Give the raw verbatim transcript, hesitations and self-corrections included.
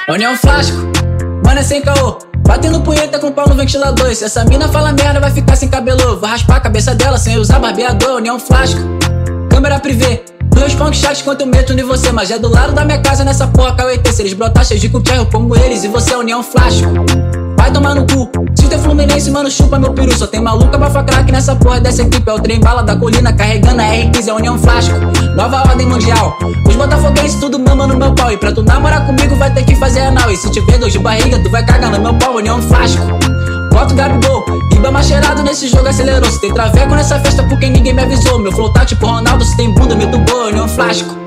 União Flasco, mano é sem caô. Batendo punheta com pau no ventilador. Se essa mina fala merda vai ficar sem cabelo. Vou raspar a cabeça dela sem usar barbeador. União Flasco, câmera privê. Dois punk chat quanto eu meto em você. Mas é do lado da minha casa nessa porra K O T. Se eles brotar cheio de cuquerro como eles. E você é União Flasco, vai tomar no cu. Se teu Fluminense, mano, chupa meu peru. Só tem maluca bafa craque nessa porra dessa equipe. É o trem bala da colina carregando a R quinze. É União Flasco, nova ordem mundial. Os botafoguenses tudo mama no meu pau. E pra tu namorar comigo vai ter que fazer anal. E se tiver dor de barriga tu vai cagar no meu pau. União Flasco, bota o Gabigol. Ibama cheirado nesse jogo acelerou. Se tem traveco nessa festa porque ninguém me avisou. Meu flow tá tipo Ronaldo, se tem bunda meto gol. União Flasco.